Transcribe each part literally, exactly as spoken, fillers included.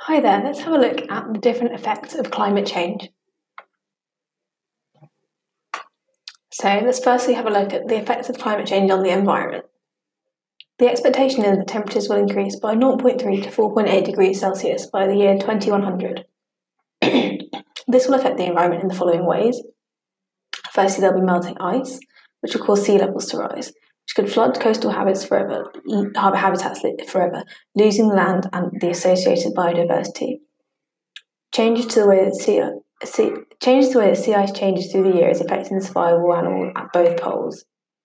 Hi there, let's have a look at the different effects of climate change. So let's firstly have a look at the effects of climate change on the environment. The expectation is that temperatures will increase by zero point three to four point eight degrees Celsius by the year twenty-one hundred. This will affect the environment in the following ways. Firstly, there'll be melting ice, which will cause sea levels to rise, which could flood coastal habitats forever, habitats forever, losing the land and the associated biodiversity. Changes to the way that sea, sea, changes to the way that sea ice changes through the year is affecting the survival of animals at both poles.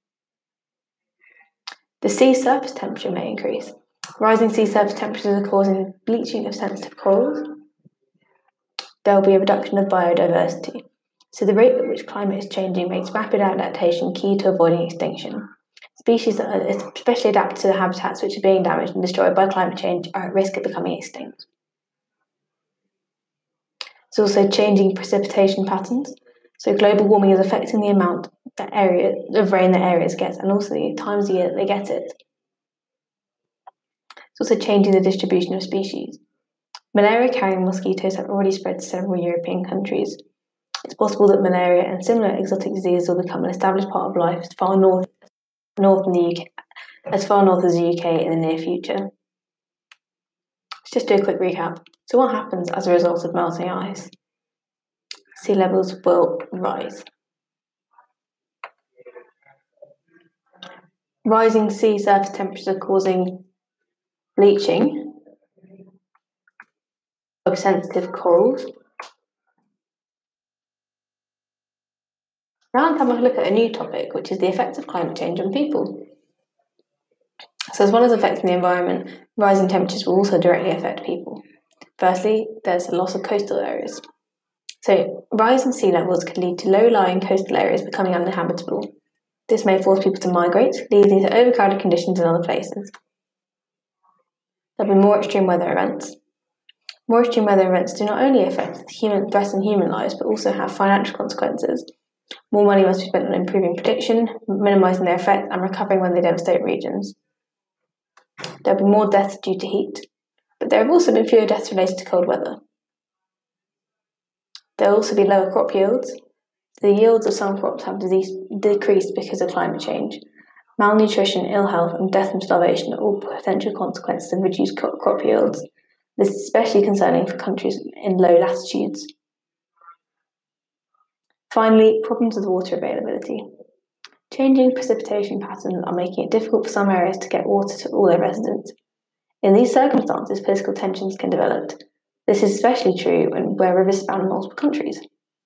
The sea surface temperature may increase. Rising sea surface temperatures are causing bleaching of sensitive corals. There will be a reduction of biodiversity. So the rate at which climate is changing makes rapid adaptation key to avoiding extinction. Species that are especially adapted to the habitats which are being damaged and destroyed by climate change are at risk of becoming extinct. There's also changing precipitation patterns. So global warming is affecting the amount that area of rain that areas get and also the times of year that they get it. It's also changing the distribution of species. Malaria-carrying mosquitoes have already spread to several European countries. It's possible that malaria and similar exotic diseases will become an established part of life as far north, north in the U K, as far north as the U K in the near future. Let's just do a quick recap. So what happens as a result of melting ice? Sea levels will rise. Rising sea surface temperatures are causing bleaching of sensitive corals. Now let's have a look at a new topic, which is the effects of climate change on people. So as well as affecting the environment, rising temperatures will also directly affect people. Firstly, there's a loss of coastal areas. So rising sea levels could lead to low-lying coastal areas becoming uninhabitable. This may force people to migrate, leading to overcrowded conditions in other places. There'll be more extreme weather events. More extreme weather events do not only affect human threaten human lives, but also have financial consequences. More money must be spent on improving prediction, minimising their effect, and recovering when they devastate regions. There will be more deaths due to heat, but there have also been fewer deaths related to cold weather. There will also be lower crop yields. The yields of some crops have disease, decreased because of climate change. Malnutrition, ill health, and death from starvation are all potential consequences of reduced crop yields. This is especially concerning for countries in low latitudes. Finally, problems with water availability. Changing precipitation patterns are making it difficult for some areas to get water to all their residents. In these circumstances, political tensions can develop. This is especially true where rivers span multiple countries.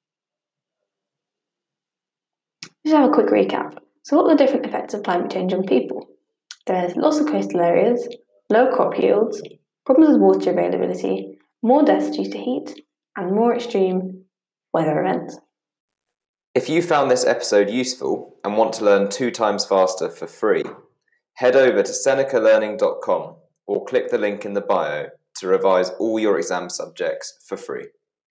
Let's have a quick recap. So what are the different effects of climate change on people? There's loss of coastal areas, low crop yields, problems with water availability, more deaths due to heat, and more extreme weather events. If you found this episode useful and want to learn two times faster for free, head over to seneca learning dot com or click the link in the bio to revise all your exam subjects for free.